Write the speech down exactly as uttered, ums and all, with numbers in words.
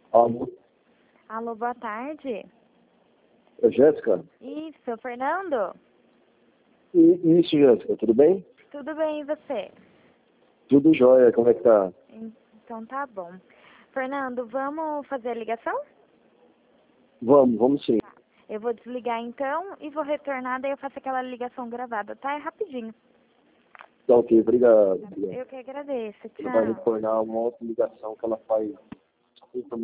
Alô? Alô, boa tarde. É Jéssica? Isso, Fernando? I- Isso, Jéssica, tudo bem? Tudo bem, e você? Tudo jóia, como é que tá? Então tá bom. Fernando, vamos fazer a ligação? Vamos, vamos sim. Eu vou desligar então e vou retornar, daí eu faço aquela ligação gravada, tá? É rapidinho. Tá ok, obrigado. obrigado. Eu que agradeço, Ela vai tchau. retornar uma outra ligação que ela faz